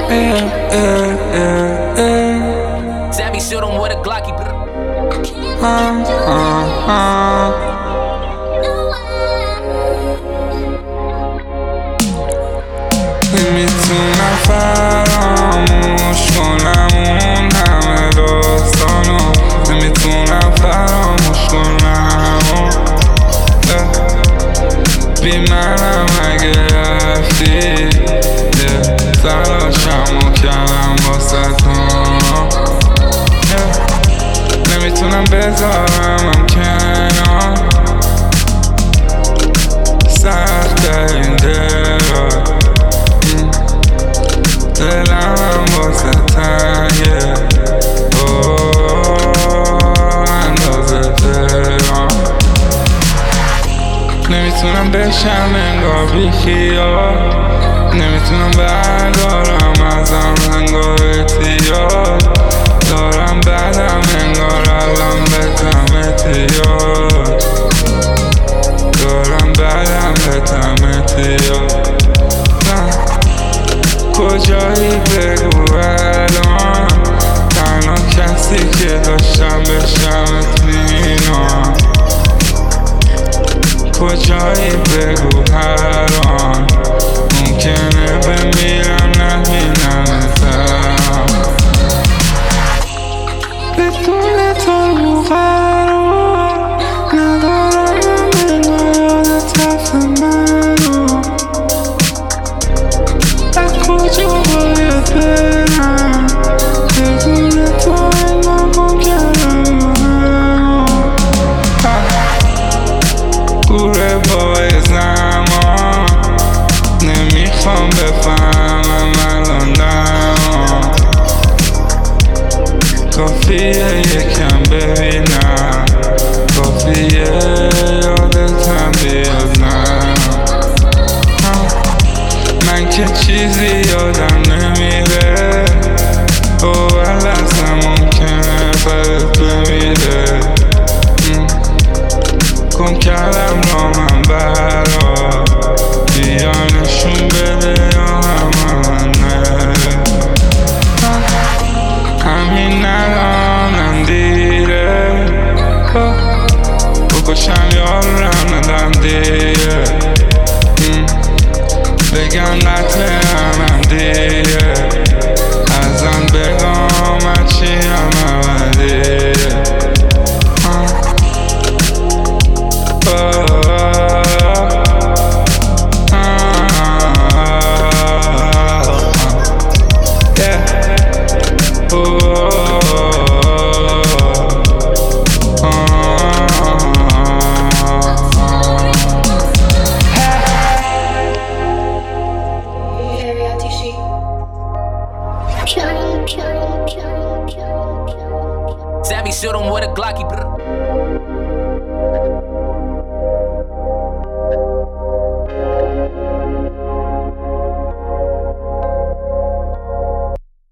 Sammy shoot him with a Glocky. میتونم فراموش کنم اون همه داستانو، نمیتونم فراموش کنم بی منم اگه رفتی تلاشمو کردم واسه تو، نمیتونم بذارمم کنار سخت این دلم واسه تنگه اندازه دلم، نمیتونم بشم انگار بی خیال، نمیتونم بردارم ازم انگار اعتیاد، دارم بدم انگار الان بتم اعتیاد، دارم بدم بتم اعتیاد. کجایی بگو الان، تنها کسی که داشتم بشم اطمینان، کجایی بگو هر آن ممکنه بمیرم نبینمتم، بدون تو قرار ندارم من یادت رفت منو، از کجا باید برم بدون تو انگار گم کردم گوره پای زمان، نمیخوام بفهمم الان دما، کافیه یکم ببینم، کافیه یادتم بیاد من که چیزی یادم نمیره، اول اصلا ممکنه برات بمیره، گم کردم را من برا بیا نشون بده یا همه همین الانم دیره، بکشم یارم ندم دیره، بگم قطعه همم دیگه